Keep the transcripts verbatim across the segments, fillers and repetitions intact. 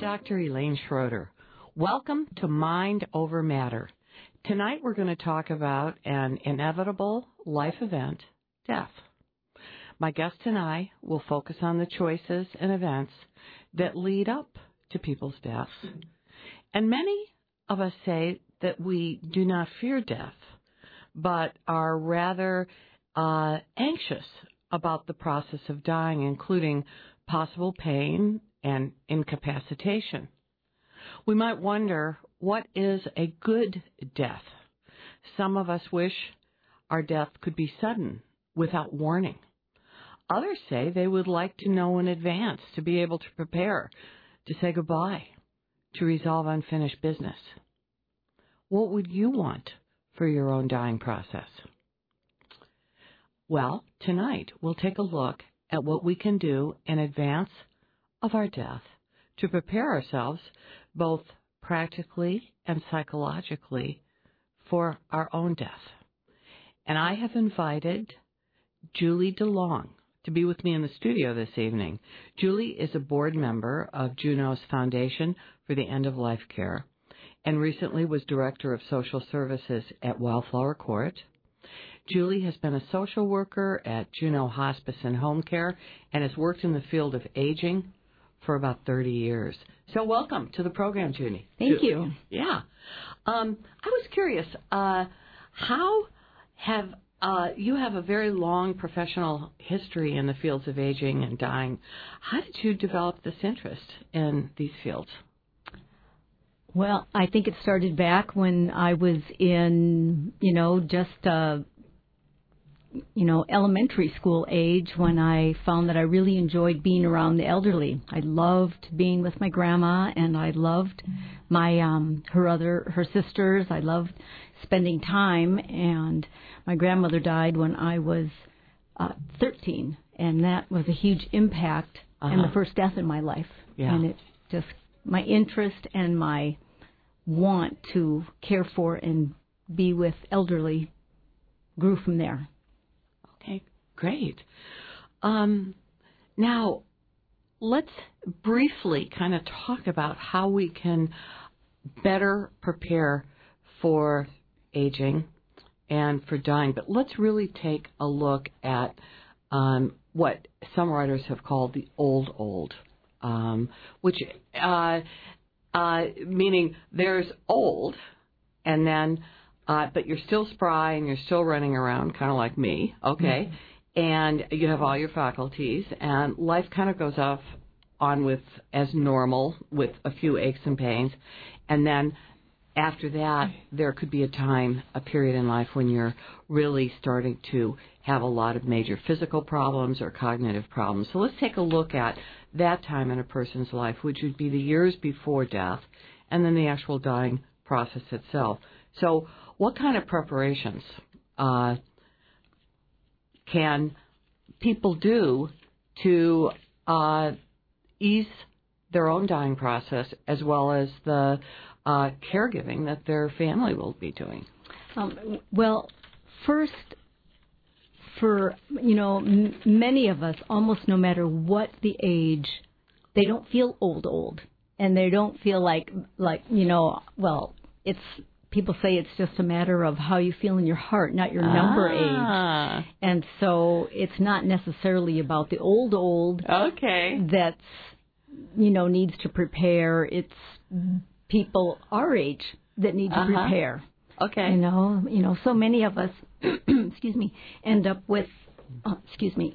Doctor Elaine Schroeder. Welcome to Mind Over Matter. Tonight we're going to talk about an inevitable life event, death. My guest and I will focus on the choices and events that lead up to people's deaths. And many of us say that we do not fear death, but are rather uh, anxious about the process of dying, including possible pain and incapacitation. We might wonder, what is a good death? Some of us wish our death could be sudden, without warning. Others say they would like to know in advance to be able to prepare, to say goodbye, to resolve unfinished business. What would you want for your own dying process? Well, tonight we'll take a look at what we can do in advance of our death to prepare ourselves both practically and psychologically for our own death. And I have invited Julie DeLong to be with me in the studio this evening. Julie is a board member of Juno's Foundation for the End of Life Care and recently was Director of Social Services at Wildflower Court. Julie has been a social worker at Juno Hospice and Home Care and has worked in the field of aging for about thirty years. So welcome to the program, Junie. Thank Julie. you. Yeah. Um, I was curious, uh, how have, uh, you have a very long professional history in the fields of aging and dying. How did you develop this interest in these fields? Well, I think it started back when I was in, you know, just, uh, you know, elementary school age, when I found that I really enjoyed being around the elderly. I loved being with my grandma, and I loved my um, her other her sisters. I loved spending time, and my grandmother died when I was uh, thirteen, and that was a huge impact uh-huh. and the first death in my life. Yeah. And it just my interest and my want to care for and be with elderly grew from there. Okay, great. Um, now, let's briefly kind of talk about how we can better prepare for aging and for dying. But let's really take a look at um, what some writers have called the old old, um, which uh, uh, meaning there's old, and then Uh, but you're still spry and you're still running around, kind of like me, okay? Mm-hmm. And you have all your faculties, and life kind of goes off on with as normal with a few aches and pains. And then after that, there could be a time, a period in life when you're really starting to have a lot of major physical problems or cognitive problems. So let's take a look at that time in a person's life, which would be the years before death, and then the actual dying process itself. So what kind of preparations uh, can people do to uh, ease their own dying process, as well as the uh, caregiving that their family will be doing? Um, well, first, for, you know, m- many of us, almost no matter what the age, they don't feel old, old. And they don't feel like, like you know, well, it's... People say it's just a matter of how you feel in your heart, not your number ah. age. And so it's not necessarily about the old, old okay. that's, you know, needs to prepare. It's people our age that need to uh-huh. prepare. Okay. You know, you know, so many of us, excuse me, end up with, uh, excuse me,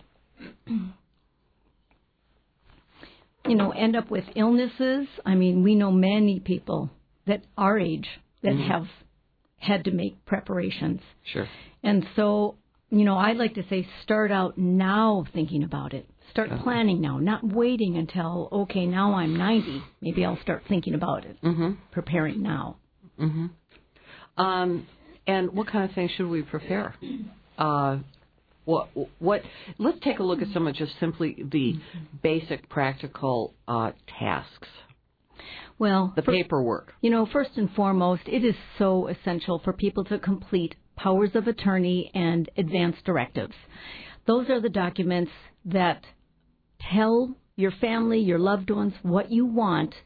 you know, end up with illnesses. I mean, we know many people that our age that mm-hmm. have had to make preparations. Sure. And so, you know, I'd like to say start out now thinking about it. Start okay. planning now, not waiting until, okay, now I'm ninety. Maybe I'll start thinking about it, mm-hmm. preparing now. Mm-hmm. Um, and what kind of things should we prepare? Uh, what, what? Let's take a look at some of just simply the basic practical uh, tasks. Well, the for, paperwork. You know, first and foremost, it is so essential for people to complete powers of attorney and advance directives. Those are the documents that tell your family, your loved ones, what you want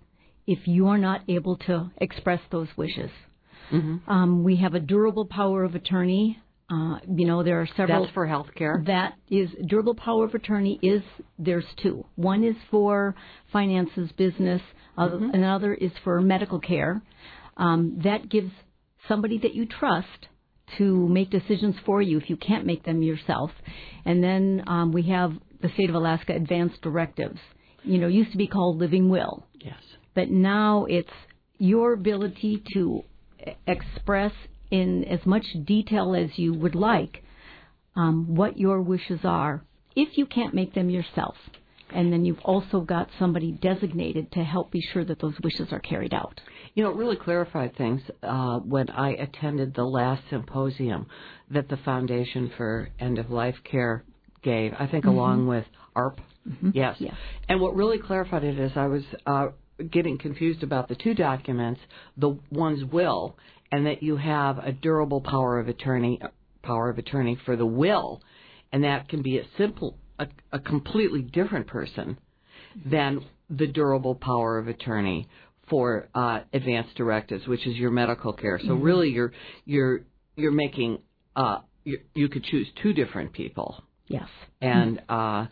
if you are not able to express those wishes. Mm-hmm. Um, we have a durable power of attorney. Uh, you know, there are several. That's for health care? That is, durable power of attorney is, there's two. One is for finances, business, other, Mm-hmm. another is for medical care. Um, that gives somebody that you trust to make decisions for you if you can't make them yourself. And then um, we have the State of Alaska Advanced Directives. You know, used to be called Living Will. Yes. But now it's your ability to express in as much detail as you would like um, what your wishes are, if you can't make them yourself. And then you've also got somebody designated to help be sure that those wishes are carried out. You know, it really clarified things uh, when I attended the last symposium that the Foundation for End-of-Life Care gave, I think mm-hmm. along with A R P. Mm-hmm. Yes. yes. And what really clarified it is I was uh, getting confused about the two documents, the one's will, and that you have a durable power of attorney, power of attorney for the will, and that can be a simple, a, a completely different person than the durable power of attorney for uh, advanced directives, which is your medical care. So mm-hmm. really, you're you're you're making uh, you you could choose two different people. Yes. And mm-hmm. uh,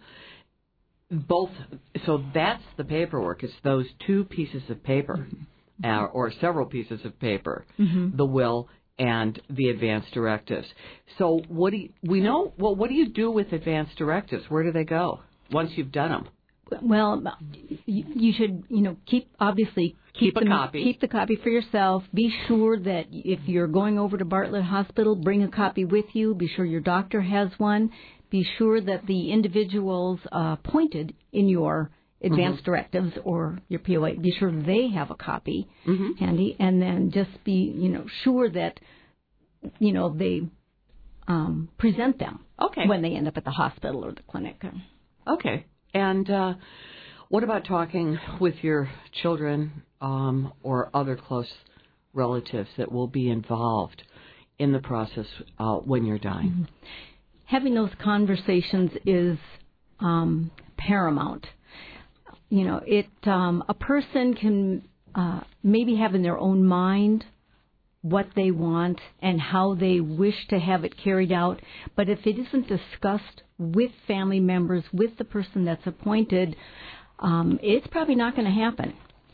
both. So that's the paperwork. It's those two pieces of paper. Mm-hmm. Uh, or several pieces of paper, mm-hmm. the will and the advanced directives. So what do you, we know? Well, what do you do with advanced directives? Where do they go once you've done them? Well, you, you should, you know, keep obviously keep keep, a them, copy. Keep the copy for yourself. Be sure that if you're going over to Bartlett Hospital, bring a copy with you. Be sure your doctor has one. Be sure that the individuals uh, appointed in your advanced mm-hmm. directives or your P O A, be sure they have a copy mm-hmm. handy, and then just be, you know, sure that, you know, they um, present them okay. when they end up at the hospital or the clinic. Okay. And uh, what about talking with your children um, or other close relatives that will be involved in the process uh, when you're dying? Mm-hmm. Having those conversations is um, paramount. You know, it um, a person can uh, maybe have in their own mind what they want and how they wish to have it carried out, but if it isn't discussed with family members, with the person that's appointed, um, it's probably not going to happen.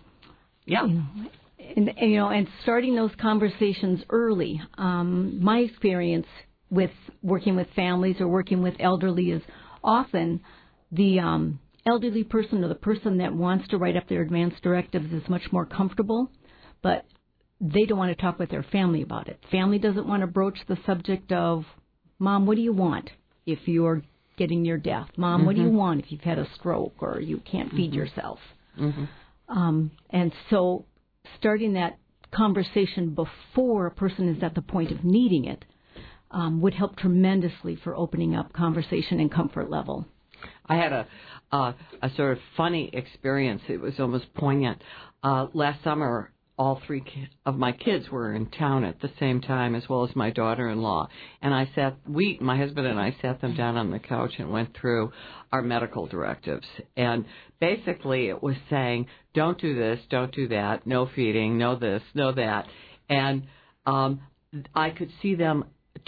Yeah. You know, and, and, you know, and starting those conversations early. Um, my experience with working with families or working with elderly is often the um, elderly person or the person that wants to write up their advance directives is much more comfortable, but they don't want to talk with their family about it. Family doesn't want to broach the subject of, Mom, what do you want if you're getting near death? Mom, mm-hmm. what do you want if you've had a stroke or you can't feed mm-hmm. yourself? Mm-hmm. Um, and so starting that conversation before a person is at the point of needing it um, would help tremendously for opening up conversation and comfort level. I had a uh, a sort of funny experience. It was almost poignant. Uh, last summer, all three ki- of my kids were in town at the same time, as well as my daughter-in-law. And I sat, we, my husband and I sat them down on the couch and went through our medical directives. And basically it was saying, don't do this, don't do that, no feeding, no this, no that. And um, I could see them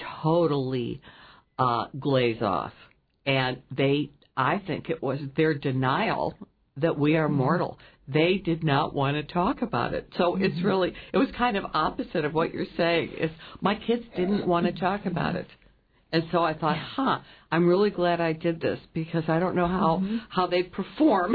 totally uh, glaze off. And they, I think it was their denial that we are mortal. They did not want to talk about it. So mm-hmm. it's really, it was kind of opposite of what you're saying. Is my kids didn't want to talk about it. And so I thought, huh, I'm really glad I did this because I don't know how, mm-hmm. how they'd perform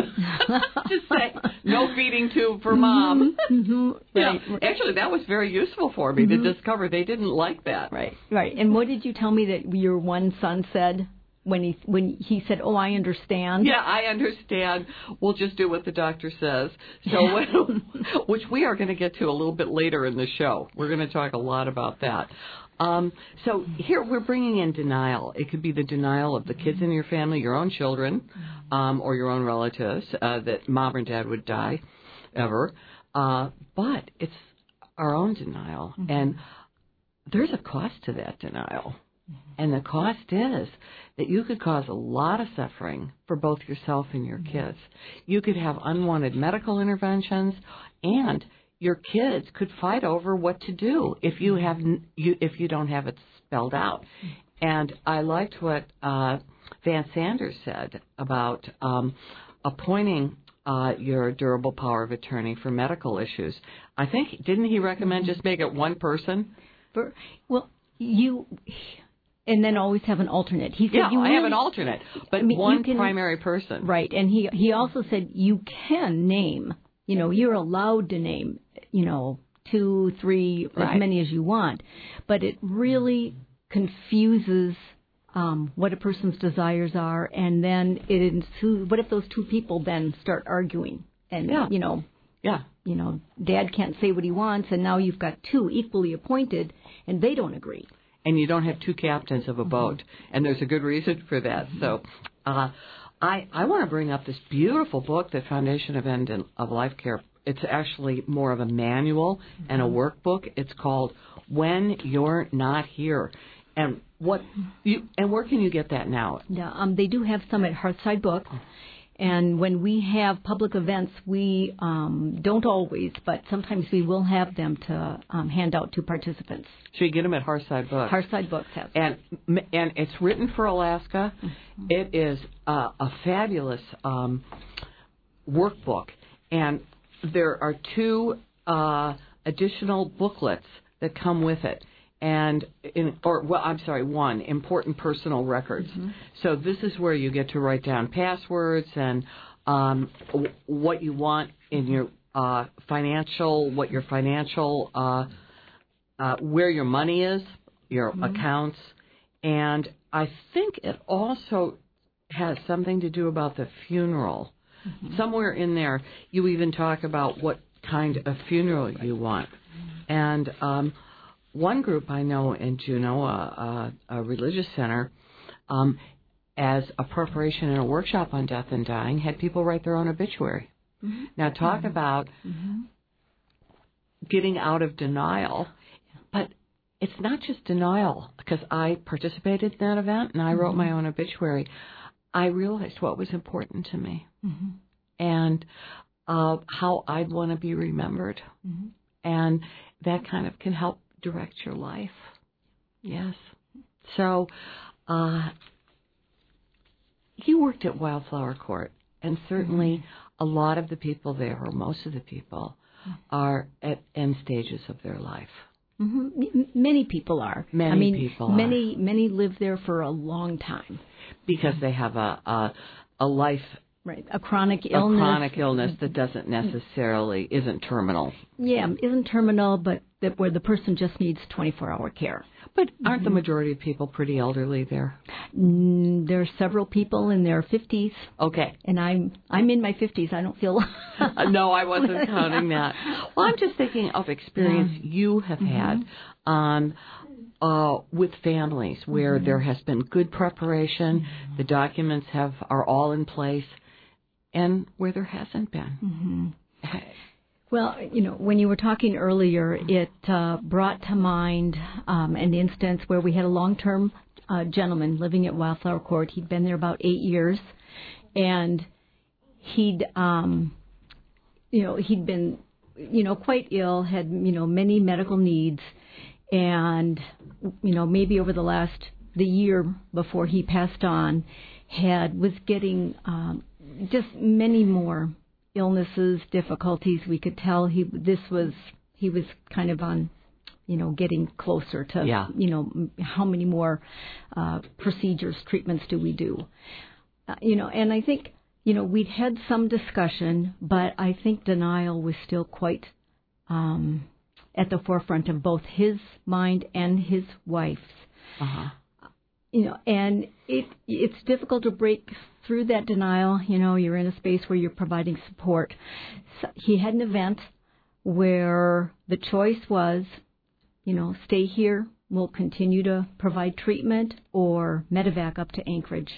to say no feeding tube for mom. Mm-hmm. Yeah, right. Actually, that was very useful for me mm-hmm. to discover they didn't like that. Right, right. And what did you tell me that your one son said? When he when he said, "Oh, I understand." Yeah, I understand. We'll just do what the doctor says. So, when, which we are going to get to a little bit later in the show. We're going to talk a lot about that. Um, so here we're bringing in denial. It could be the denial of the kids in your family, your own children, um, or your own relatives uh, that mom or dad would die ever. Uh, but it's our own denial, mm-hmm. and there's a cost to that denial. And the cost is that you could cause a lot of suffering for both yourself and your mm-hmm. kids. You could have unwanted medical interventions, and your kids could fight over what to do if you have you if you don't have it spelled out. And I liked what uh, Van Sanders said about um, appointing uh, your durable power of attorney for medical issues. I think didn't he recommend just make it one person? For, well, you. And then always have an alternate. He said, yeah, you really, I have an alternate, but I mean, one can, primary person. Right, and he he also said you can name, you know, you're allowed to name, you know, two, three, right. as many as you want, but it really confuses um, what a person's desires are, and then it ensues. What if those two people then start arguing, and yeah. you know, yeah, you know, Dad can't say what he wants, and now you've got two equally appointed, and they don't agree. And you don't have two captains of a boat, and there's a good reason for that. So, uh, I I want to bring up this beautiful book that Foundation of End of Life Care. It's actually more of a manual and a workbook. It's called When You're Not Here, and what you and where can you get that now? Yeah, um, they do have some at Hearthside Books. And when we have public events, we um, don't always, but sometimes we will have them to um, hand out to participants. So you get them at Hearthside Books. Hearthside Books has. And and it's written for Alaska. Mm-hmm. It is uh, a fabulous um, workbook, and there are two uh, additional booklets that come with it. And, in, or, well, I'm sorry, one, important personal records. Mm-hmm. So this is where you get to write down passwords and um, w- what you want in your uh, financial, what your financial, uh, uh, where your money is, your mm-hmm. accounts. And I think it also has something to do about the funeral. Mm-hmm. Somewhere in there, you even talk about what kind of funeral you want. Mm-hmm. And um one group I know in Juneau, a, a, a religious center, um, as a preparation in a workshop on death and dying, had people write their own obituary. Mm-hmm. Now, talk mm-hmm. about mm-hmm. getting out of denial, but it's not just denial, because I participated in that event and I mm-hmm. wrote my own obituary. I realized what was important to me mm-hmm. and uh, how I'd want to be remembered. Mm-hmm. And that kind of can help direct your life. Yes. So, uh, you worked at Wildflower Court, and certainly mm-hmm. a lot of the people there, or most of the people, are at end stages of their life. Mm-hmm. M- many people are. Many I mean, people many, are. Many live there for a long time. Because they have a, a, a life... Right, a chronic illness. A chronic illness that doesn't necessarily, isn't terminal. Yeah, isn't terminal, but that where the person just needs twenty-four hour care. But aren't mm-hmm. the majority of people pretty elderly there? Mm, there are several people in their fifties. Okay. And I'm I'm in my fifties. I don't feel... No, I wasn't counting that. Well, I'm just thinking of experience yeah. you have mm-hmm. had um, uh, with families where mm-hmm. there has been good preparation, mm-hmm. the documents have are all in place, and where there hasn't been. Mm-hmm. Well, you know, when you were talking earlier, it uh, brought to mind um, an instance where we had a long-term uh, gentleman living at Wildflower Court. He'd been there about eight years, and he'd, um, you know, he'd been, you know, quite ill, had, you know, many medical needs, and, you know, maybe over the last, the year before he passed on, had, was getting um, just many more illnesses, difficulties. We could tell he this was he was kind of on, you know, getting closer to, yeah. you know, how many more uh, procedures, treatments do we do? Uh, you know, and I think, you know, we'd had some discussion, but I think denial was still quite um, at the forefront of both his mind and his wife's. Uh-huh. You know, and it it's difficult to break through that denial. You know, you're in a space where you're providing support. So he had an event where the choice was, you know, stay here, we'll continue to provide treatment, or medevac up to Anchorage.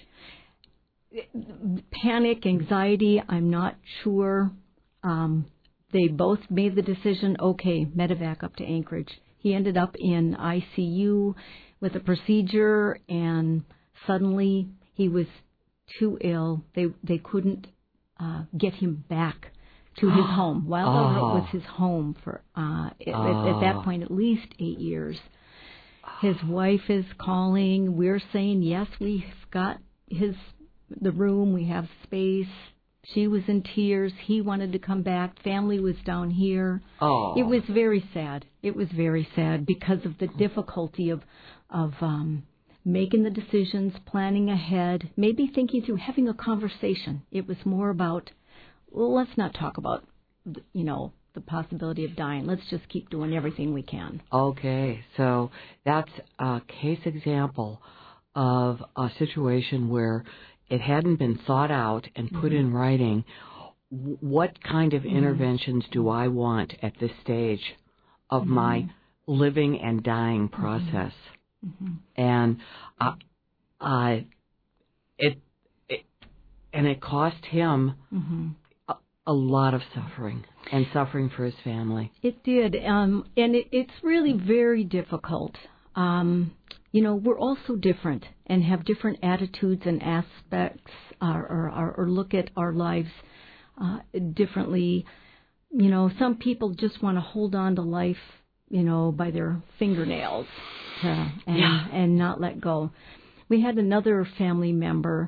Panic, anxiety, I'm not sure. Um, they both made the decision, okay, medevac up to Anchorage. He ended up in I C U with a procedure, and suddenly he was too ill. They they couldn't uh, get him back to his home. Wildflower oh. was his home for uh, at, oh. at that point at least eight years. His wife is calling. We're saying yes, we've got his the room. We have space. She was in tears. He wanted to come back. Family was down here. Oh. It was very sad. It was very sad because of the difficulty of of um, making the decisions, planning ahead, maybe thinking through, having a conversation. It was more about, well, let's not talk about, you know, the possibility of dying. Let's just keep doing everything we can. Okay, so that's a case example of a situation where it hadn't been thought out and put mm-hmm. in writing. What kind of mm-hmm. interventions do I want at this stage of mm-hmm. my living and dying process? Mm-hmm. And uh, uh, it, it and it cost him mm-hmm. a, a lot of suffering and suffering for his family. It did, um, and it, it's really very difficult. Um, you know, we're all so different and have different attitudes and aspects, or, or, or look at our lives uh, differently. You know, some people just want to hold on to life, you know, by their fingernails to, and, yeah. and not let go. We had another family member,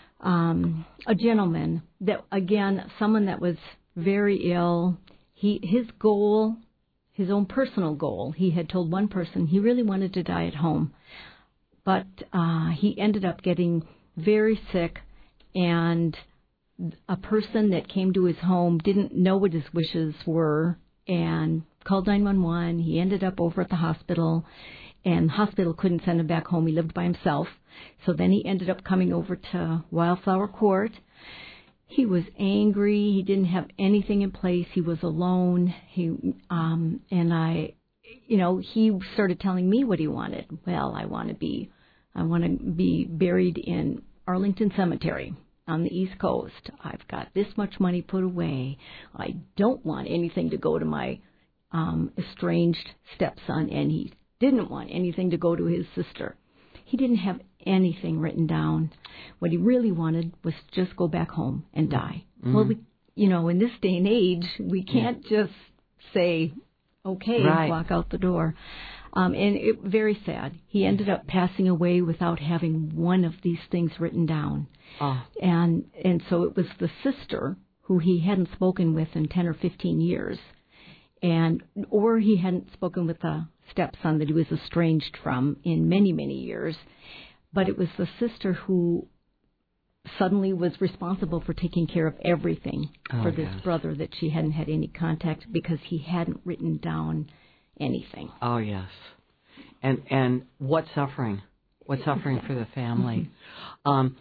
um, a gentleman that, again, someone that was very ill. He his goal, his own personal goal, he had told one person he really wanted to die at home. But uh, he ended up getting very sick, and a person that came to his home didn't know what his wishes were and called nine one one. He ended up over at the hospital, and the hospital couldn't send him back home. He lived by himself. So then he ended up coming over to Wildflower Court. He was angry. He didn't have anything in place. He was alone. He um, and I, you know, he started telling me what he wanted. Well, I want to be, I want to be buried in Arlington Cemetery on the East Coast. I've got this much money put away. I don't want anything to go to my um, estranged stepson, and he didn't want anything to go to his sister. He didn't have anything written down. What he really wanted was to just go back home and die. Mm-hmm. Well, we, you know, in this day and age, we can't yeah. just say, okay, right. walk out the door. Um, and it very sad. He ended up passing away without having one of these things written down. Oh. And and so it was the sister who he hadn't spoken with in ten or fifteen years, and or he hadn't spoken with the stepson that he was estranged from in many, many years. But it was the sister who suddenly was responsible for taking care of everything oh, for this yes. brother that she hadn't had any contact because he hadn't written down anything. Oh, yes. And and what suffering. What suffering for the family. Mm-hmm. Um,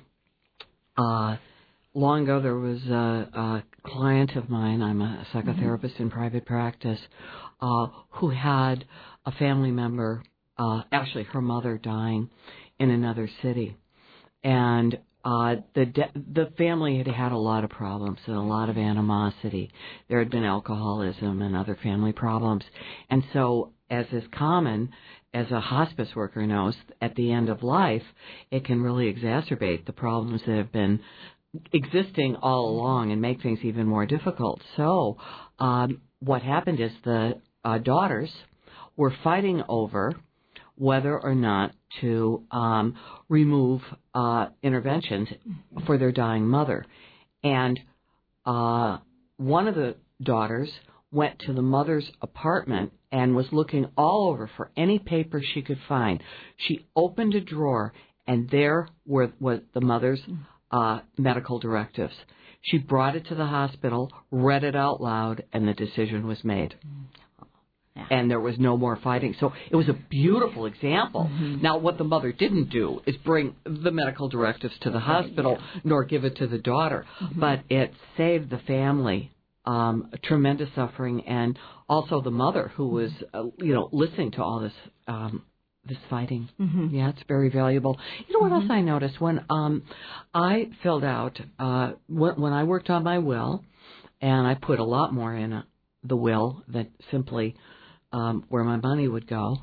uh, long ago, there was a, a client of mine, I'm a psychotherapist mm-hmm. in private practice, uh, who had a family member, uh, actually her mother dying in another city. And uh, the de- the family had had a lot of problems and a lot of animosity. There had been alcoholism and other family problems. And so, as is common, as a hospice worker knows, at the end of life, it can really exacerbate the problems that have been existing all along and make things even more difficult. So um, what happened is the uh, daughters were fighting over whether or not to um, remove uh, interventions for their dying mother. And uh, one of the daughters went to the mother's apartment and was looking all over for any paper she could find. She opened a drawer, and there were was the mother's uh, medical directives. She brought it to the hospital, read it out loud, and the decision was made. Yeah. And there was no more fighting. So it was a beautiful example. Mm-hmm. Now, what the mother didn't do is bring the medical directives to the hospital, yeah. nor give it to the daughter. Mm-hmm. But it saved the family um, tremendous suffering, and also the mother who was, uh, you know, listening to all this um, this fighting. Mm-hmm. Yeah, it's very valuable. You know what mm-hmm. else I noticed? When um, I filled out, uh, when, when I worked on my will, and I put a lot more in a, the will than simply um, where my money would go,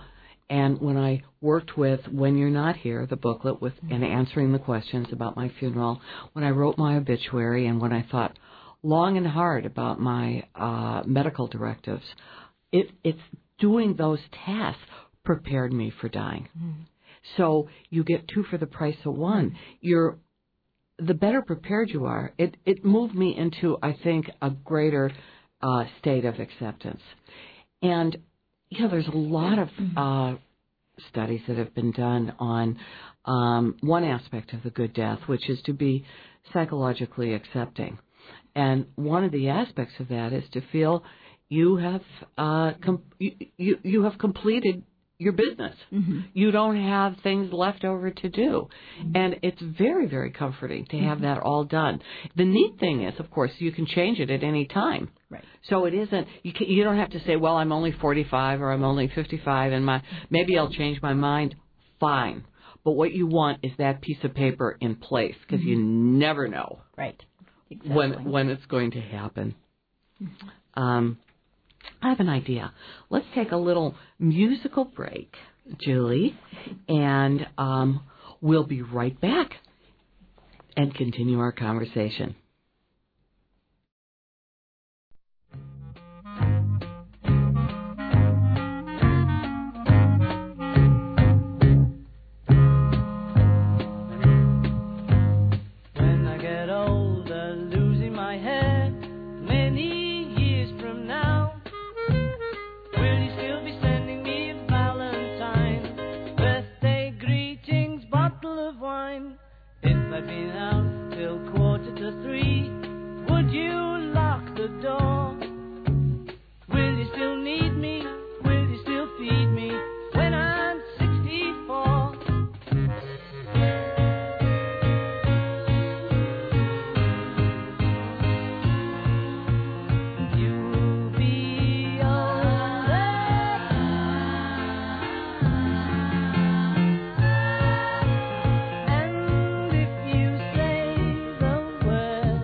And when I worked with When You're Not Here, the booklet with and answering the questions about my funeral, when I wrote my obituary, and when I thought long and hard about my uh, medical directives, it, it's doing those tasks prepared me for dying. Mm. So you get two for the price of one. You're the better prepared you are. It it moved me into, I think, a greater uh, state of acceptance. And you know, there's a lot of uh, studies that have been done on um, one aspect of the good death, which is to be psychologically accepting. And one of the aspects of that is to feel you have uh, com- you, you you have completed your business. Mm-hmm. You don't have things left over to do. Mm-hmm. And it's very, very comforting to have mm-hmm. that all done. The neat thing is, of course, you can change it at any time. Right. So it isn't, you can, you don't have to say, well, I'm only forty-five or I'm only fifty-five and my maybe I'll change my mind. Fine. But what you want is that piece of paper in place, because mm-hmm. you never know right. exactly. when when it's going to happen. Mm-hmm. Um I have an idea. Let's take a little musical break, Julie, and um, we'll be right back and continue our conversation. When I get older, losing my hair, many years from now, if I'd been out till quarter to three, would you lock the door? Will you still need me? Will you still feed me when I'm sixty-four? You'll be older, and if you say the word,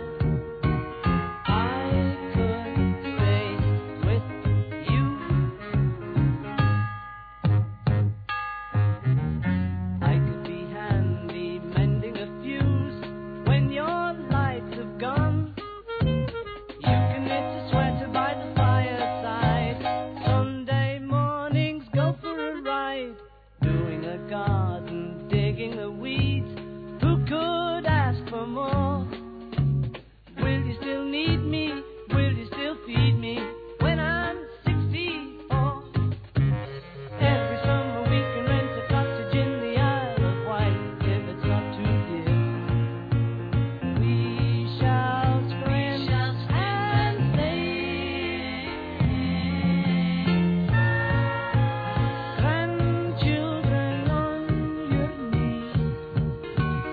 I could stay with you. I could be handy mending a fuse when your lights have gone. You can knit a sweater by the fireside. Sunday mornings go for a ride, doing a garden, digging the weeds. Who could ask for more? Will you still need me? Will you still feed me when I'm sixty-four? Every summer we can rent a cottage in the Isle of Wight if it's not too dear. We shall scream and sing. Grandchildren on your knees,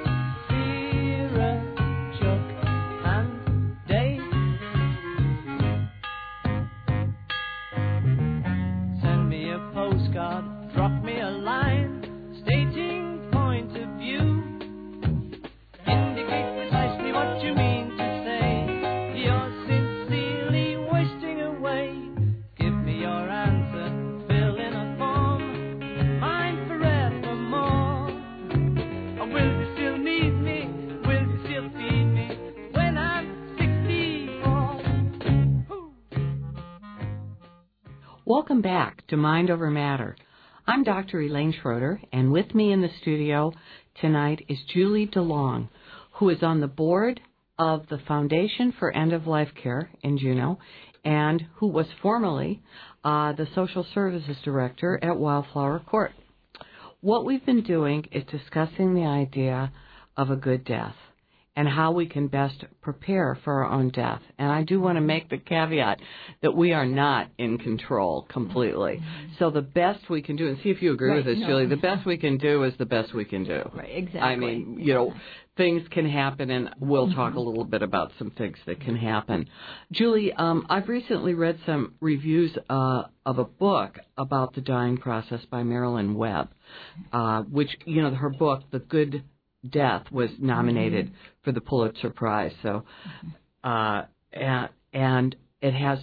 Vera, Chuck, and Dave. Send me a postcard, drop me a line, stating point of view. Indicate precisely what you mean to say. You're sincerely wasting away. Give me your answer, fill in a form, mine forevermore. Or will you still need me? Will you still feed me when I'm sixty-four? Hoo. Welcome back to Mind Over Matter. I'm Doctor Elaine Schroeder, and with me in the studio tonight is Julie DeLong, who is on the board of the Foundation for End-of-Life Care in Juneau, and who was formerly uh, the Social Services Director at Wildflower Court. What we've been doing is discussing the idea of a good death and how we can best prepare for our own death. And I do want to make the caveat that we are not in control completely. Mm-hmm. So the best we can do, and see if you agree Right, with this, no. Julie, the best we can do is the best we can do. Right, exactly. I mean, you know, things can happen, and we'll talk a little bit about some things that can happen. Julie, um, I've recently read some reviews uh, of a book about the dying process by Marilyn Webb, uh, which, you know, her book, The Good Death, was nominated mm-hmm. for the Pulitzer Prize. So, uh, and, and it has m-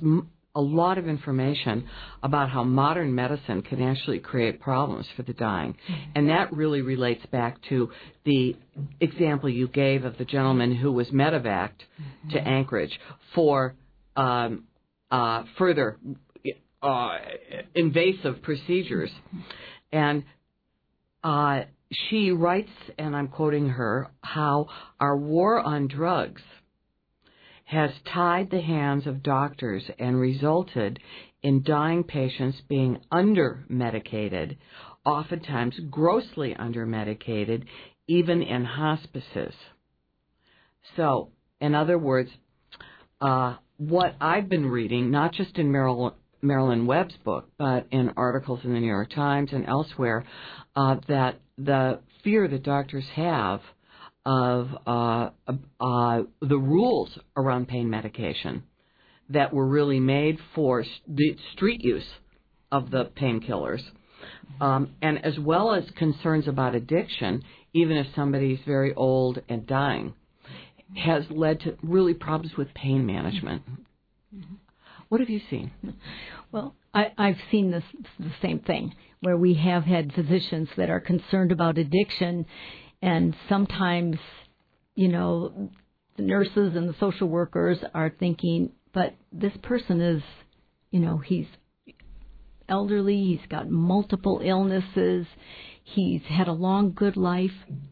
a lot of information about how modern medicine can actually create problems for the dying. Mm-hmm. And that really relates back to the example you gave of the gentleman who was medevaced mm-hmm. to Anchorage for um, uh, further uh, invasive procedures. Mm-hmm. And uh, she writes, and I'm quoting her, how our war on drugs has tied the hands of doctors and resulted in dying patients being under-medicated, oftentimes grossly under-medicated, even in hospices. So, in other words, uh, what I've been reading, not just in Marilyn, Marilyn Webb's book, but in articles in the New York Times and elsewhere, uh, that the fear that doctors have of uh, uh, the rules around pain medication that were really made for the street use of the painkillers, um, and as well as concerns about addiction, even if somebody's very old and dying, has led to really problems with pain management. Mm-hmm. What have you seen? Well, I, I've seen this the same thing, where we have had physicians that are concerned about addiction. And sometimes, you know, the nurses and the social workers are thinking, but this person is, you know, he's elderly, he's got multiple illnesses, he's had a long, good life.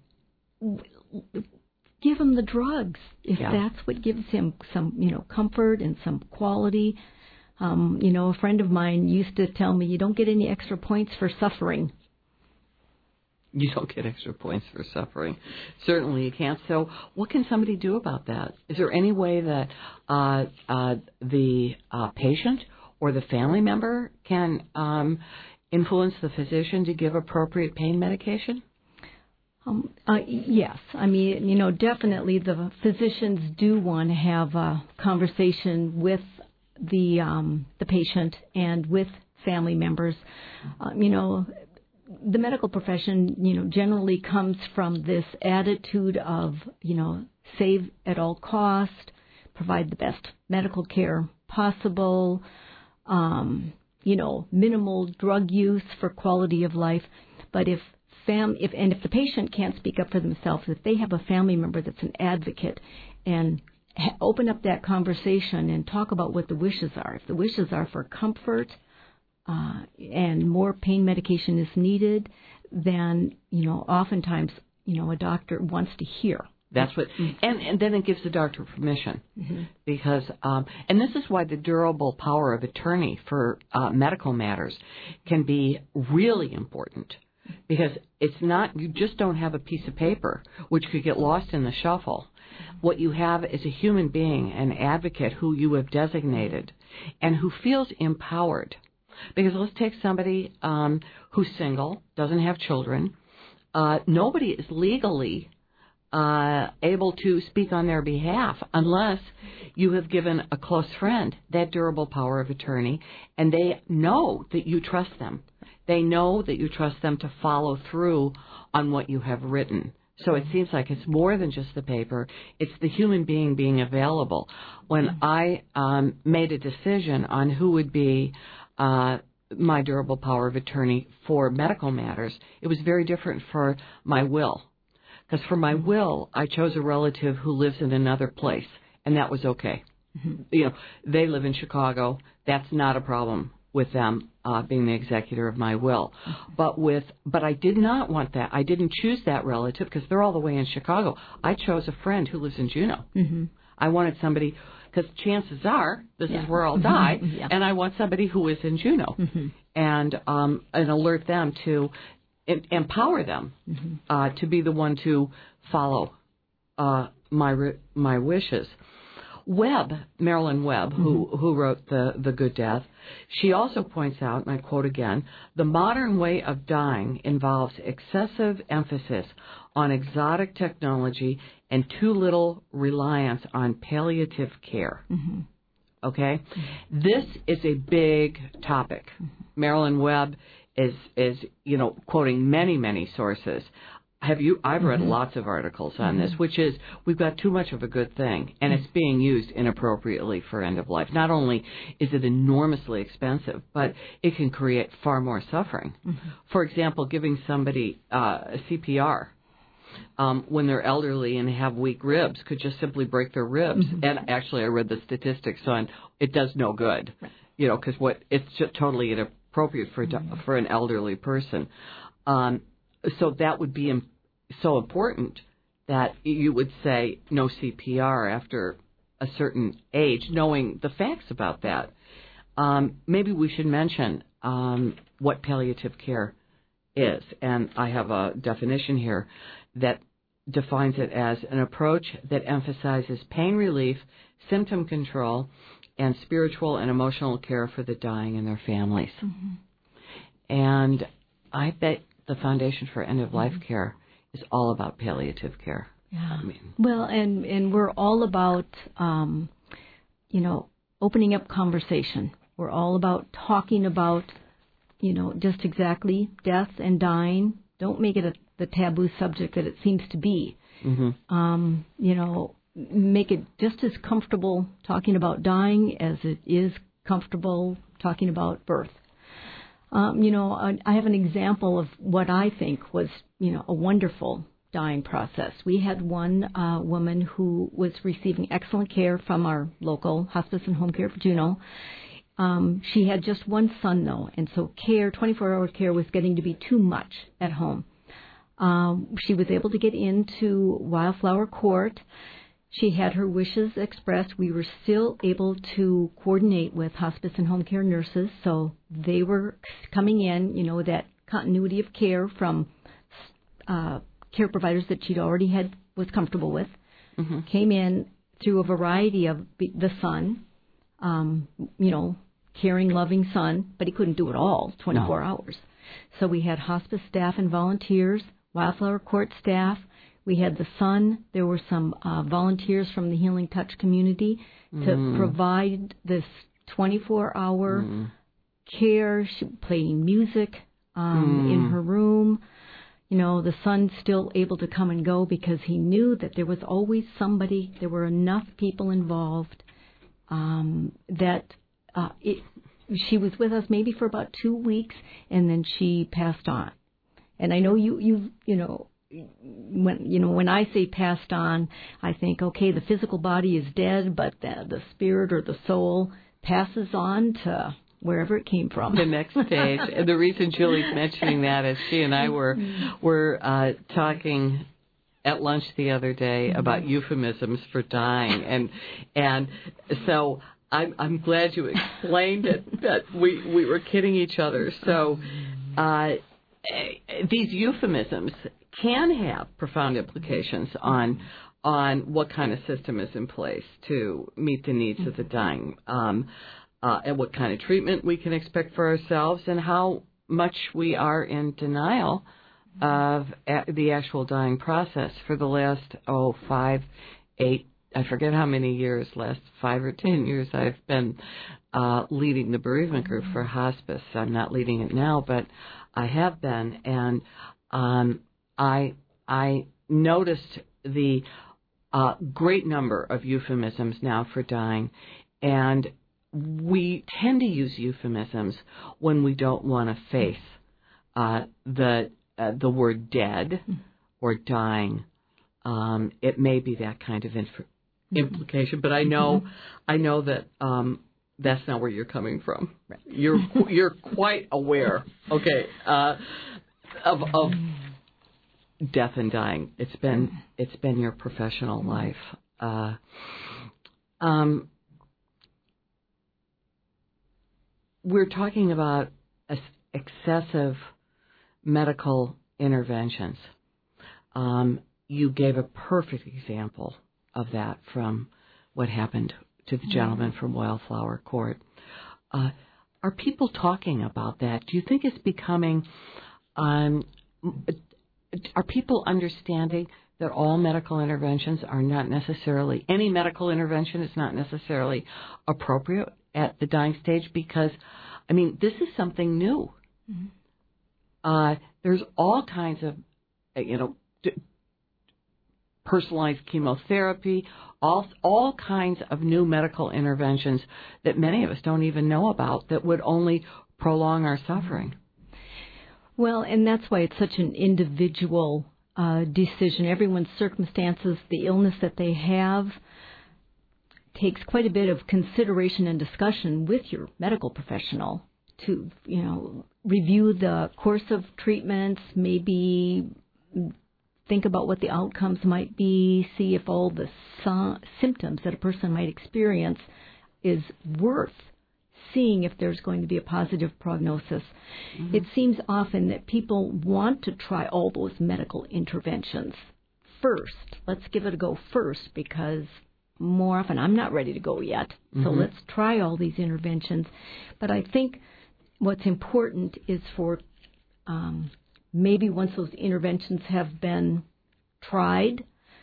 Give him the drugs if yeah. that's what gives him some, you know, comfort and some quality. Um, you know, a friend of mine used to tell me, you don't get any extra points for suffering. You don't get extra points for suffering. Certainly you can't. So what can somebody do about that? Is there any way that uh, uh, the uh, patient or the family member can um, influence the physician to give appropriate pain medication? Um, uh, yes. I mean, you know, definitely the physicians do want to have a conversation with the um, the patient and with family members. Um, you know, the medical profession, you know, generally comes from this attitude of, you know, save at all cost, provide the best medical care possible, um, you know, minimal drug use for quality of life. But if fam, if and if the patient can't speak up for themselves, if they have a family member that's an advocate and ha- open up that conversation and talk about what the wishes are. If the wishes are for comfort, Uh, and more pain medication is needed, then, you know, oftentimes, you know, a doctor wants to hear. That's what, and, and then it gives the doctor permission. Mm-hmm. Because, um, and this is why the durable power of attorney for uh, medical matters can be really important. Because it's not, you just don't have a piece of paper, which could get lost in the shuffle. What you have is a human being, an advocate who you have designated, and who feels empowered. Because let's take somebody um, who's single, doesn't have children. Uh, nobody is legally uh, able to speak on their behalf unless you have given a close friend that durable power of attorney, and they know that you trust them. They know that you trust them to follow through on what you have written. So it seems like it's more than just the paper. It's the human being being available. When I um, made a decision on who would be Uh, my durable power of attorney for medical matters, it was very different for my will. Because for my will, I chose a relative who lives in another place, and that was okay. Mm-hmm. You know, they live in Chicago. That's not a problem with them uh, being the executor of my will. Mm-hmm. But with, but I did not want that. I didn't choose that relative because they're all the way in Chicago. I chose a friend who lives in Juneau. Mm-hmm. I wanted somebody, because chances are this yeah. is where I'll die, yeah. and I want somebody who is in Juneau, mm-hmm. and um, and alert them to, em- empower them mm-hmm. uh, to be the one to follow uh, my re- my wishes. Webb, Marilyn Webb, mm-hmm. who who wrote the the Good Death, she also points out, and I quote again, the modern way of dying involves excessive emphasis on exotic technology and too little reliance on palliative care. Mm-hmm. Okay? Mm-hmm. This is a big topic. Mm-hmm. Marilyn Webb is, is, you know, quoting many, many sources. have you? I've read Mm-hmm. lots of articles on Mm-hmm. this, which is we've got too much of a good thing, and it's being used inappropriately for end of life. Not only is it enormously expensive, but it can create far more suffering. Mm-hmm. For example, giving somebody uh, C P R um, when they're elderly and have weak ribs could just simply break their ribs. Mm-hmm. And actually, I read the statistics on it does no good, right. you know, because what it's just totally inappropriate for Mm-hmm. for an elderly person. Um, so that would be im- so important that you would say no C P R after a certain age, knowing the facts about that. Um, maybe we should mention um, what palliative care is. And I have a definition here that defines it as an approach that emphasizes pain relief, symptom control, and spiritual and emotional care for the dying and their families. Mm-hmm. And I bet the Foundation for End-of-Life Mm-hmm. Care is all about palliative care. Yeah. I mean, well, and, and we're all about, um, you know, opening up conversation. We're all about talking about, you know, just exactly death and dying. Don't make it a, the taboo subject that it seems to be. mm-hmm. Um, you know, make it just as comfortable talking about dying as it is comfortable talking about birth. Um, you know, I, I have an example of what I think was, you know, a wonderful dying process. We had one uh, woman who was receiving excellent care from our local hospice and home care for Juneau. Um, she had just one son, though, and so care, twenty-four hour care, was getting to be too much at home. Um, she was able to get into Wildflower Court. She had her wishes expressed. We were still able to coordinate with hospice and home care nurses, so they were coming in, you know, that continuity of care from uh, care providers that she'd already had was comfortable with. Mm-hmm. Came in through a variety of the son, um, you know, caring, loving son, but he couldn't do it all twenty-four No. hours. So we had hospice staff and volunteers, Wildflower Court staff. We had the son. There were some uh, volunteers from the Healing Touch community to Mm. provide this twenty-four hour Mm. care, she, playing music um, Mm. in her room. You know, the son's still able to come and go because he knew that there was always somebody, there were enough people involved um, that uh, it, she was with us maybe for about two weeks and then she passed on. And I know you, you, you know, when you know when I say passed on, I think, okay, the physical body is dead, but the, the spirit or the soul passes on to wherever it came from. The next stage. And the reason Julie's mentioning that is she and I were were uh, talking at lunch the other day Mm-hmm. about euphemisms for dying, and and so I'm I'm glad you explained it, that we we were kidding each other. So uh, these euphemisms can have profound implications on on what kind of system is in place to meet the needs of the dying, um, uh, and what kind of treatment we can expect for ourselves, and how much we are in denial of a- the actual dying process. For the last, oh, five, eight, I forget how many years, last five or ten years, I've been uh, leading the bereavement group for hospice. I'm not leading it now, but I have been, and um, I I noticed the uh, great number of euphemisms now for dying, and we tend to use euphemisms when we don't want to face uh, the uh, the word dead or dying. Um, it may be that kind of inf- implication, but I know I know that um, that's not where you're coming from. Right. You're you're quite aware, okay, uh, of of death and dying. It's been it's been your professional life. Uh, um, we're talking about excessive medical interventions. Um, you gave a perfect example of that from what happened to the gentleman from Wildflower Court. Uh, are people talking about that? Do you think it's becoming... Um, are people understanding that all medical interventions are not necessarily... Any medical intervention is not necessarily appropriate at the dying stage? Because, I mean, this is something new. Mm-hmm. Uh, there's all kinds of, you know, d- personalized chemotherapy, all all kinds of new medical interventions that many of us don't even know about that would only prolong our suffering. Well, and that's why it's such an individual uh, decision. Everyone's circumstances, the illness that they have, takes quite a bit of consideration and discussion with your medical professional to, you know, review the course of treatments, maybe think about what the outcomes might be, see if all the so- symptoms that a person might experience is worth seeing if there's going to be a positive prognosis. Mm-hmm. It seems often that people want to try all those medical interventions first. Let's give it a go first, because more often I'm not ready to go yet. Mm-hmm. So let's try all these interventions. But I think what's important is for um, maybe once those interventions have been tried,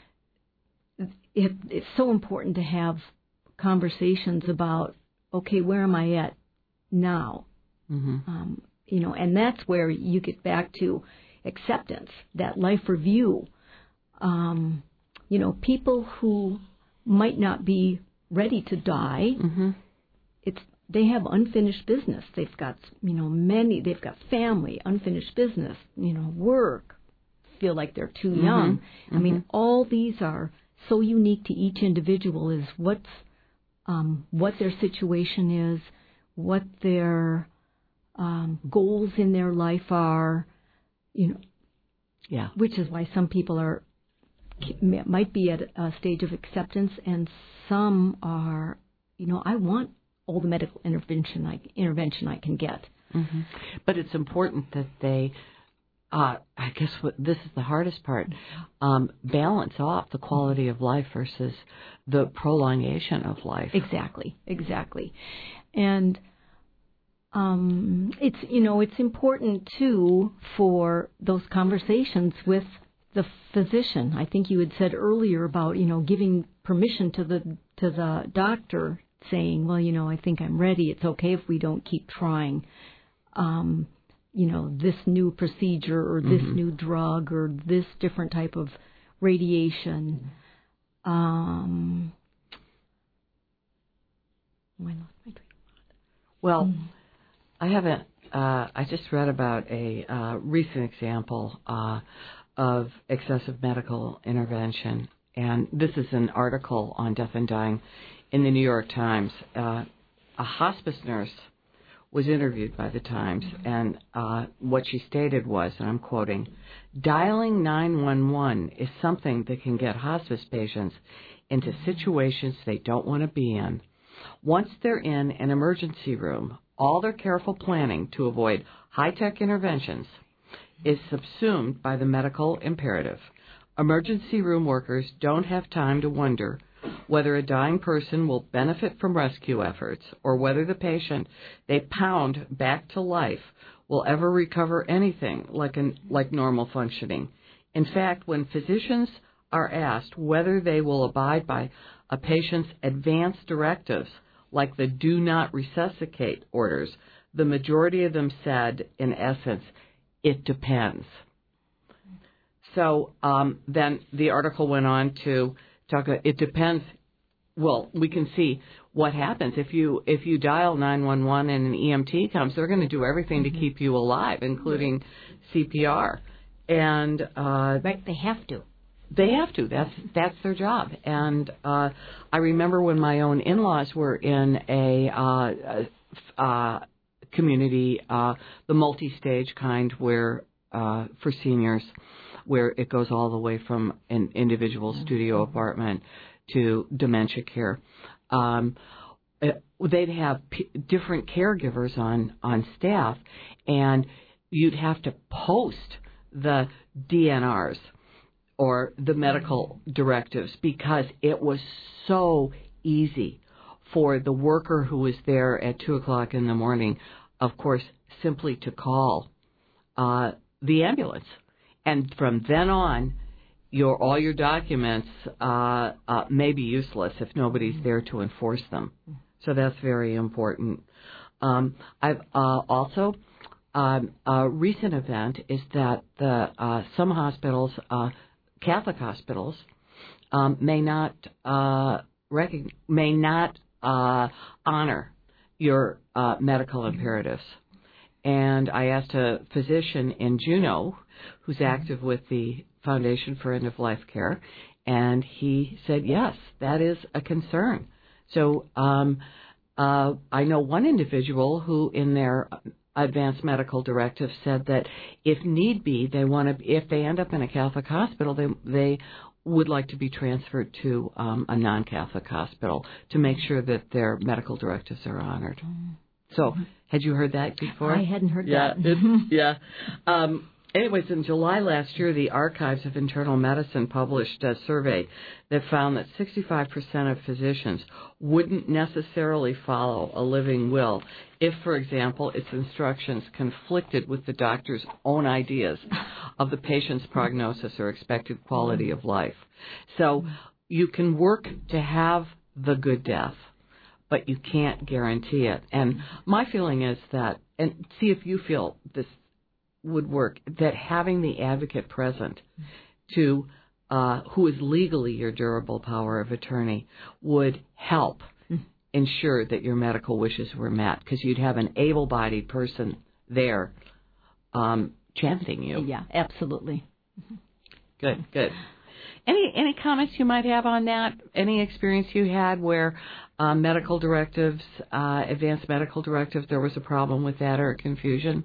it, it's so important to have conversations about, okay, where am I at now? Mm-hmm. Um, you know, and that's where you get back to acceptance, that life review. Um, you know, people who might not be ready to die, mm-hmm. it's they have unfinished business. They've got, you know, many, they've got family, unfinished business, you know, work, feel like they're too mm-hmm. young. Mm-hmm. I mean, all these are so unique to each individual, is what's, um, what their situation is, what their um, goals in their life are, you know, yeah. which is why some people are, might be at a stage of acceptance, and some are, you know, I want all the medical intervention I, intervention I can get. Mm-hmm. But it's important that they, uh, I guess what this is the hardest part, um, balance off the quality of life versus the prolongation of life. Exactly, exactly. And um, it's, you know, it's important, too, for those conversations with the physician. I think you had said earlier about, you know, giving permission to the to the doctor, saying, well, you know, I think I'm ready. It's okay if we don't keep trying, um, you know, this new procedure or this mm-hmm. new drug or this different type of radiation. Um, well, mm-hmm. I haven't, uh, I just read about a uh, recent example uh, of excessive medical intervention. And this is an article on death and dying in the New York Times. Uh, a hospice nurse was interviewed by the Times, and uh, what she stated was, and I'm quoting, dialing nine one one is something that can get hospice patients into situations they don't want to be in. Once they're in an emergency room, all their careful planning to avoid high-tech interventions is subsumed by the medical imperative. Emergency room workers don't have time to wonder whether a dying person will benefit from rescue efforts or whether the patient they pound back to life will ever recover anything like an, like normal functioning. In fact, when physicians are asked whether they will abide by a patient's advance directives, like the do not resuscitate orders, the majority of them said, in essence, it depends. So um, then the article went on to talk about, it depends. Well, we can see what happens. If you if you dial nine one one and an E M T comes, they're going to do everything mm-hmm. to keep you alive, including C P R. And uh, right, they have to. They have to. That's that's their job. And uh, I remember when my own in-laws were in a uh, uh, community, uh, the multi-stage kind, where uh, for seniors, where it goes all the way from an individual studio apartment to dementia care. Um, they'd have p- different caregivers on, on staff, and you'd have to post the D N Rs or the medical directives because it was so easy for the worker who was there at two o'clock in the morning, of course, simply to call uh, the ambulance. And from then on, your all your documents uh, uh, may be useless if nobody's there to enforce them. So that's very important. Um, I've uh, also um, a recent event is that the uh, some hospitals, uh, Catholic hospitals, um, may not uh, recogn- may not uh, honor your uh, medical imperatives. And I asked a physician in Juneau, who's active with the Foundation for End-of-Life Care, and he said, yes, that is a concern. So um, uh, I know one individual who, in their advanced medical directive, said that if need be, they want to, if they end up in a Catholic hospital, they they would like to be transferred to um, a non-Catholic hospital to make sure that their medical directives are honored. So, had you heard that before? I hadn't heard yeah, that. it, yeah. Um, anyways, in July last year, the Archives of Internal Medicine published a survey that found that sixty-five percent of physicians wouldn't necessarily follow a living will if, for example, its instructions conflicted with the doctor's own ideas of the patient's prognosis or expected quality of life. So you can work to have the good death, but you can't guarantee it. And my feeling is that, and see if you feel this would work, that having the advocate present to uh, who is legally your durable power of attorney would help ensure that your medical wishes were met, because you'd have an able-bodied person there um, championing you. Yeah, absolutely. Good, good. Any any comments you might have on that? Any experience you had where uh, medical directives, uh, advanced medical directives, there was a problem with that or confusion?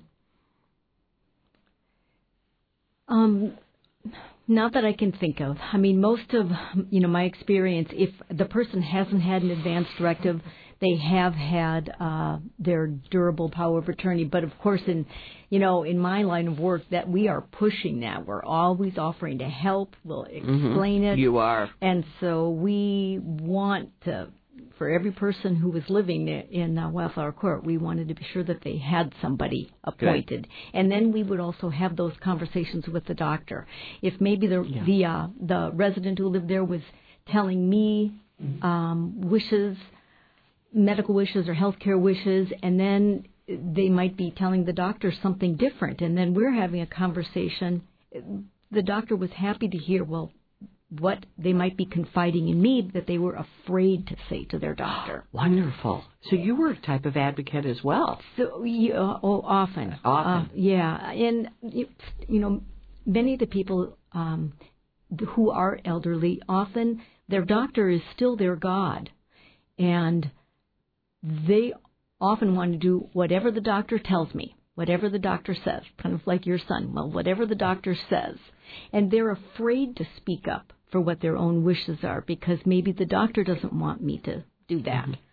Um, not that I can think of. I mean, most of, you know, my experience, if the person hasn't had an advanced directive, they have had uh, their durable power of attorney. But, of course, in, you know, in my line of work, that we are pushing that. We're always offering to help. We'll explain Mm-hmm. it. You are. And so we want to, for every person who was living in uh, Wildflower Court, we wanted to be sure that they had somebody appointed. Good. And then we would also have those conversations with the doctor. If maybe the yeah. the, uh, the resident who lived there was telling me um, wishes, medical wishes or healthcare wishes, and then they might be telling the doctor something different, and then we're having a conversation. The doctor was happy to hear, well, what they might be confiding in me that they were afraid to say to their doctor. Wonderful. So you were a type of advocate as well. So, yeah, oh, often. Often. Uh, yeah. And, you know, many of the people um, who are elderly, often their doctor is still their God. And they often want to do whatever the doctor tells me, whatever the doctor says, kind of like your son. Well, whatever the doctor says. And they're afraid to speak up for what their own wishes are, because maybe the doctor doesn't want me to do that. Mm-hmm.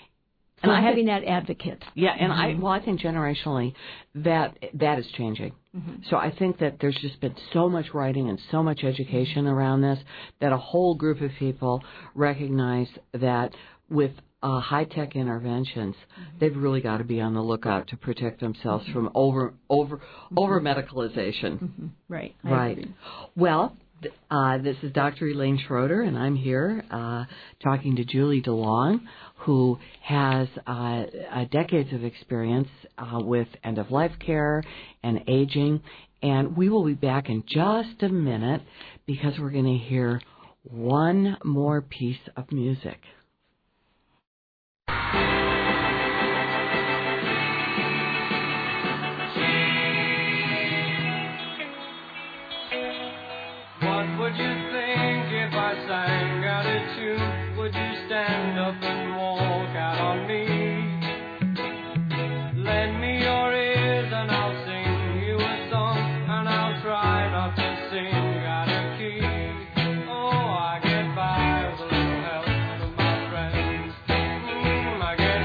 So and having think, that advocate. Yeah, and mm-hmm. I well, I think generationally that that is changing. Mm-hmm. So I think that there's just been so much writing and so much education around this that a whole group of people recognize that with uh, high-tech interventions, mm-hmm. they've really got to be on the lookout to protect themselves mm-hmm. from over over mm-hmm. over medicalization. Mm-hmm. Right. I right. agree. Well. Uh, this is Doctor Elaine Schroeder, and I'm here uh, talking to Julie DeLong, who has uh, uh, decades of experience uh, with end-of-life care and aging. And we will be back in just a minute because we're going to hear one more piece of music. Would you think if I sang out a tune? Would you stand up and walk out on me? Lend me your ears and I'll sing you a song, and I'll try not to sing out of key. Oh, I get by with a little help from my friends. Mm, I get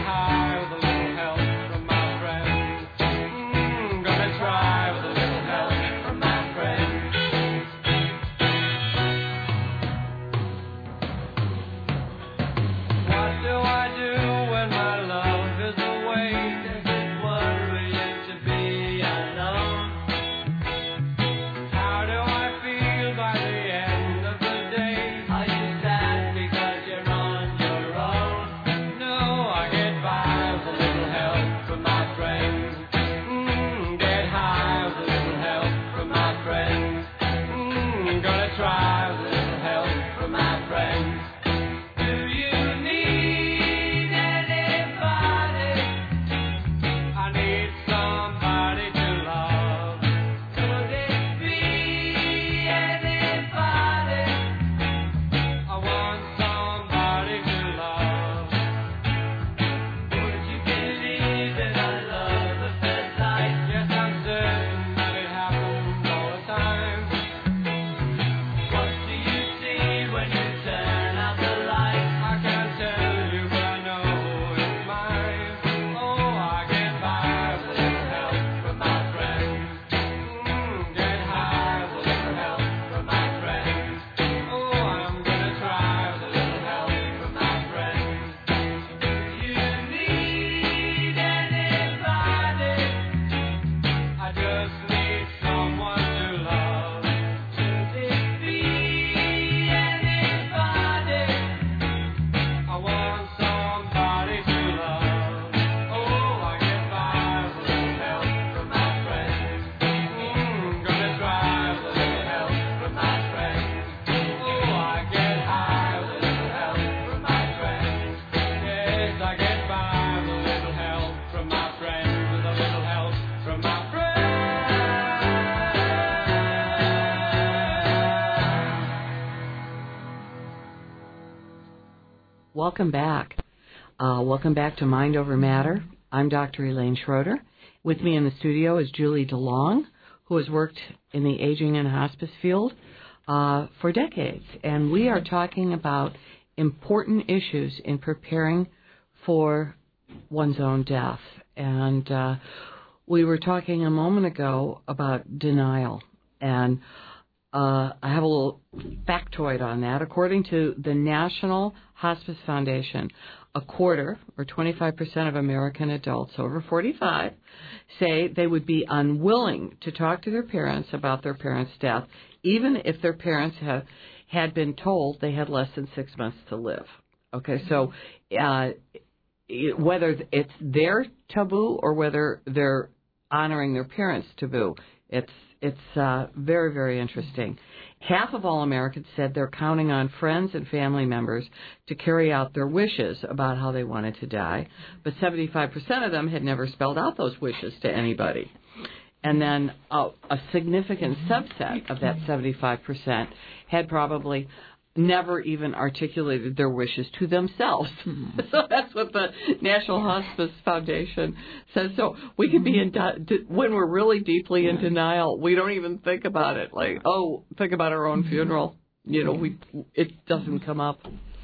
welcome back. Uh, welcome back to Mind Over Matter. I'm Doctor Elaine Schroeder. With me in the studio is Julie DeLong, who has worked in the aging and hospice field uh, for decades. And we are talking about important issues in preparing for one's own death. And uh, we were talking a moment ago about denial. And uh, I have a little factoid on that. According to the National Hospice Foundation, a quarter, or twenty-five percent of American adults over forty-five, say they would be unwilling to talk to their parents about their parents' death, even if their parents have, had been told they had less than six months to live. Okay, so uh, whether it's their taboo or whether they're honoring their parents' taboo, it's it's uh, very, very interesting. Half of all Americans said they're counting on friends and family members to carry out their wishes about how they wanted to die, but seventy-five percent of them had never spelled out those wishes to anybody. And then uh, a significant subset of that seventy-five percent had probably never even articulated their wishes to themselves. Mm-hmm. So that's what the National Hospice Foundation says. So we can be in, when we're really deeply in denial, we don't even think about it. Like, oh, think about our own funeral. You know, we it doesn't come up.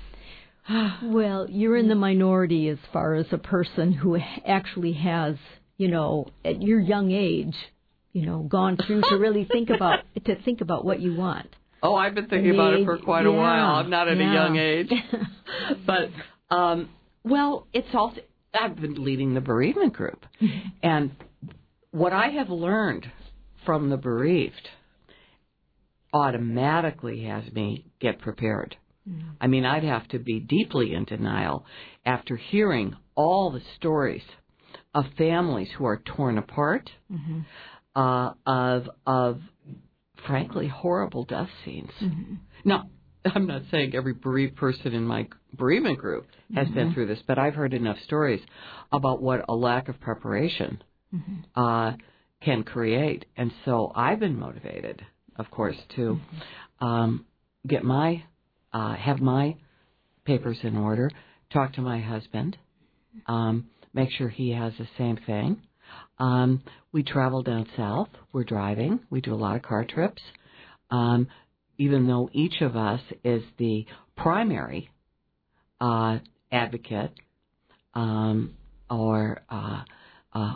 Well, you're in the minority as far as a person who actually has, you know, at your young age, you know, gone through to really think about to think about what you want. Oh, I've been thinking about it for quite a yeah, while. I'm not at yeah. a young age. But, um, well, it's also, I've been leading the bereavement group. And what I have learned from the bereaved automatically has me get prepared. Mm. I mean, I'd have to be deeply in denial after hearing all the stories of families who are torn apart, mm-hmm. uh, of, of, frankly, horrible death scenes. Mm-hmm. Now, I'm not saying every bereaved person in my bereavement group has mm-hmm. been through this, but I've heard enough stories about what a lack of preparation mm-hmm. uh, can create. And so I've been motivated, of course, to mm-hmm. um, get my, uh, have my papers in order, talk to my husband, um, make sure he has the same thing. Um, we travel down south. We're driving. We do a lot of car trips. Um, even though each of us is the primary uh, advocate, um, or uh, uh,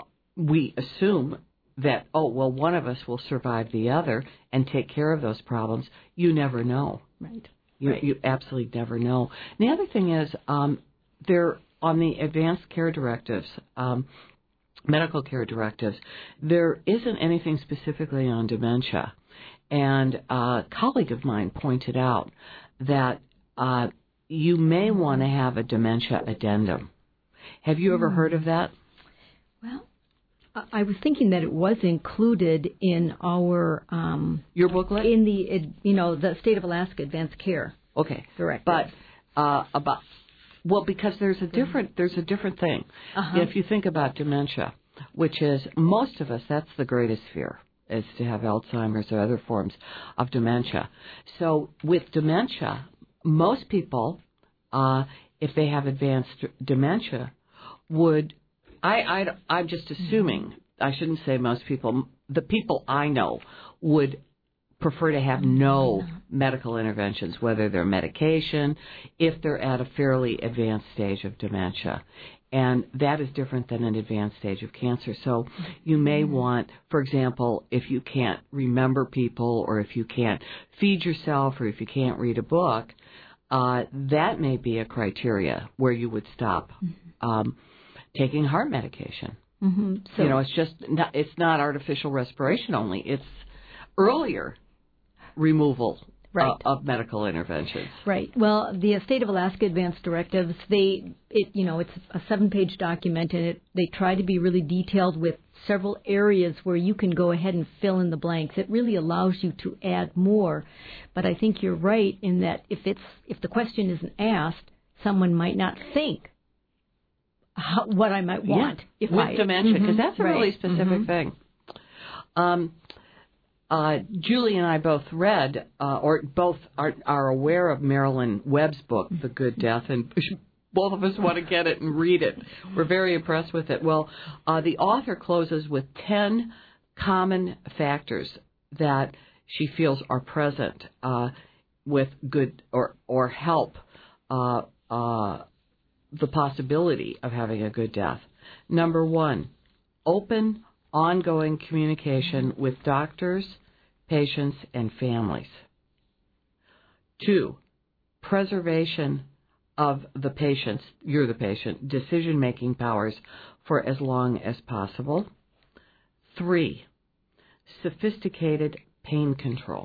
we assume that, oh, well, one of us will survive the other and take care of those problems. You never know. Right. You, right. you absolutely never know. And the other thing is, um, they're on the advanced care directives, um, medical care directives, there isn't anything specifically on dementia. And a colleague of mine pointed out that uh, you may want to have a dementia addendum. Have you ever heard of that? Well, I was thinking that it was included in our um, your booklet, in the you know the State of Alaska Advanced Care. Okay, directive. But uh, about well, because there's a different there's a different thing. Uh-huh. If you think about dementia, which is most of us, that's the greatest fear, is to have Alzheimer's or other forms of dementia. So with dementia, most people, uh, if they have advanced dementia, would I, I I'm just assuming, I shouldn't say most people, the people I know would prefer to have no medical interventions, whether they're medication, if they're at a fairly advanced stage of dementia. And that is different than an advanced stage of cancer. So you may want, for example, if you can't remember people or if you can't feed yourself or if you can't read a book, uh, that may be a criteria where you would stop um, taking heart medication. Mm-hmm. So, you know, it's just not, it's not artificial respiration only. It's earlier removal right. uh, of medical interventions. Right. Well, the State of Alaska Advanced Directives, they, it, you know, it's a seven-page document, and it, they try to be really detailed with several areas where you can go ahead and fill in the blanks. It really allows you to add more. But I think you're right in that if it's if the question isn't asked, someone might not think how, what I might want yeah. if with I dementia, because mm-hmm. that's a right. really specific mm-hmm. thing. Um. uh, Julie and I both read, uh, or both are, are aware of Marilyn Webb's book, The Good Death, and both of us want to get it and read it. We're very impressed with it. Well, uh, the author closes with ten common factors that she feels are present uh, with good or, or help uh, uh, the possibility of having a good death. Number one, open, ongoing communication with doctors, patients, and families. Two, preservation of the patient's, you're the patient, decision-making powers for as long as possible. Three, sophisticated pain control.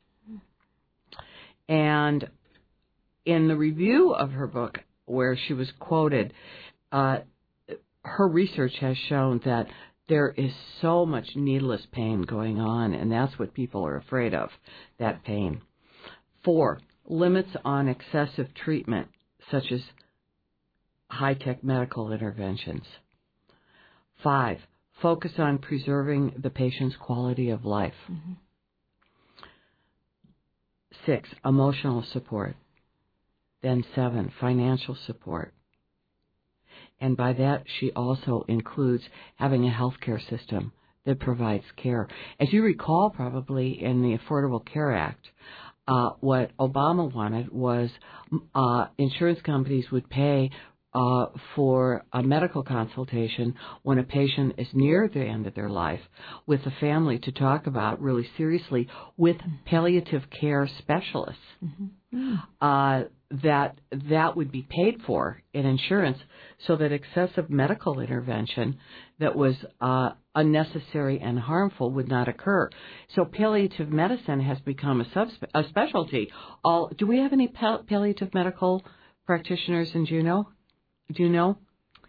And in the review of her book, where she was quoted, uh, her research has shown that there is so much needless pain going on, and that's what people are afraid of, that pain. Four, limits on excessive treatment, such as high-tech medical interventions. Five, focus on preserving the patient's quality of life. Mm-hmm. Six, emotional support. Then seven, financial support. And by that, she also includes having a healthcare system that provides care. As you recall, probably in the Affordable Care Act, uh, what Obama wanted was uh, insurance companies would pay uh, for a medical consultation when a patient is near the end of their life with the family to talk about really seriously with palliative care specialists. Mm-hmm. Uh, that that would be paid for in insurance so that excessive medical intervention that was uh, unnecessary and harmful would not occur. So palliative medicine has become a, subspe- a specialty. All, do we have any pal- palliative medical practitioners in Juneau? Do you know?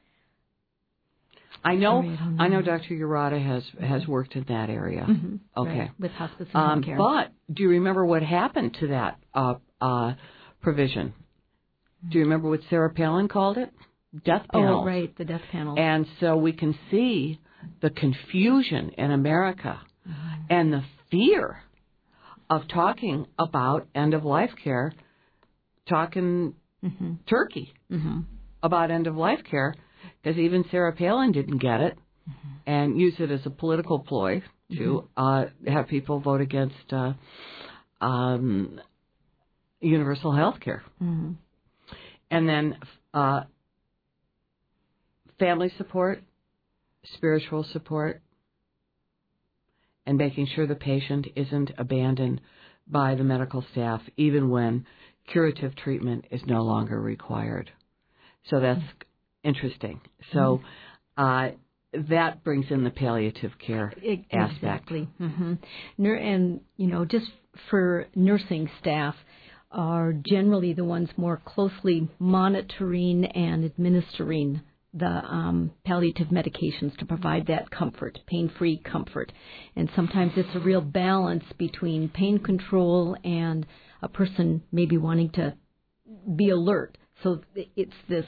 I know, Sorry, I don't know. I know know. Doctor Urata has, has worked in that area. Mm-hmm. Okay. Right. With hospice and um, home care. But do you remember what happened to that uh, uh, provision? Do you remember what Sarah Palin called it? Death panels. Oh, right, the death panels. And so we can see the confusion in America mm-hmm. and the fear of talking about end-of-life care, talking mm-hmm. turkey mm-hmm. about end-of-life care, because even Sarah Palin didn't get it mm-hmm. and use it as a political ploy to mm-hmm. uh, have people vote against uh, um, universal health care. Mm-hmm. And then uh, family support, spiritual support, and making sure the patient isn't abandoned by the medical staff, even when curative treatment is no longer required. So that's mm-hmm. interesting. So uh, that brings in the palliative care it, aspect. Exactly. Mm-hmm. And, you know, just for nursing staff, are generally the ones more closely monitoring and administering the um, palliative medications to provide that comfort, pain-free comfort. And sometimes it's a real balance between pain control and a person maybe wanting to be alert. So it's this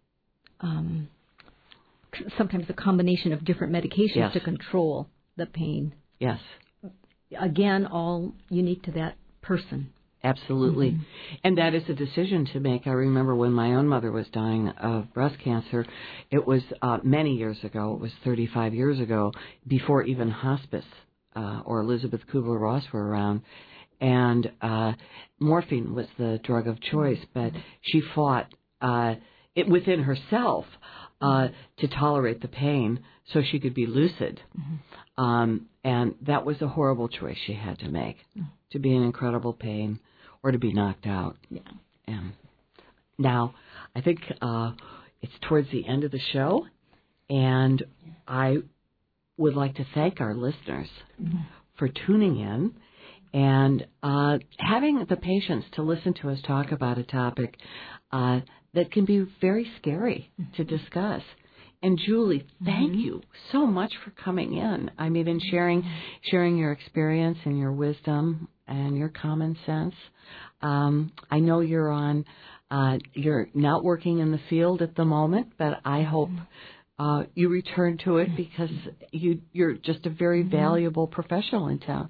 um, sometimes a combination of different medications yes. to control the pain. Yes. Again, all unique to that person. Absolutely. Mm-hmm. And that is a decision to make. I remember when my own mother was dying of breast cancer, it was uh, many years ago, it was thirty-five years ago, before even hospice uh, or Elizabeth Kubler-Ross were around. And uh, morphine was the drug of choice, but she fought uh, it within herself uh, to tolerate the pain so she could be lucid. Mm-hmm. Um, and that was a horrible choice she had to make, mm-hmm. to be in incredible pain or to be knocked out. Yeah. And now, I think uh, it's towards the end of the show, and I would like to thank our listeners mm-hmm. for tuning in and uh, having the patience to listen to us talk about a topic uh, that can be very scary mm-hmm. to discuss. And Julie, thank mm-hmm. you so much for coming in. I mean, and sharing sharing your experience and your wisdom and your common sense. Um, I know you're on. Uh, you're not working in the field at the moment, but I hope uh, you return to it because you you're just a very valuable professional in town.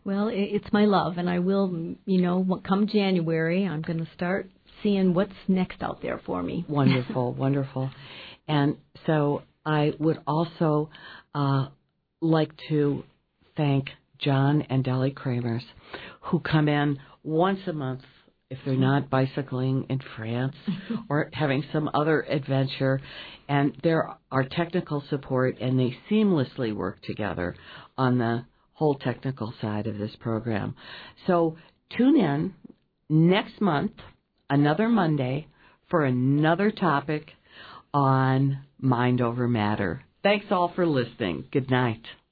Well, it, it's my love, and I will, you know, come January, I'm going to start seeing what's next out there for me. Wonderful, wonderful. And so I would also uh, like to thank John and Dolly Kramers, who come in once a month if they're not bicycling in France or having some other adventure. And they're our technical support, and they seamlessly work together on the whole technical side of this program. So tune in next month, another Monday, for another topic on Mind Over Matter. Thanks all for listening. Good night.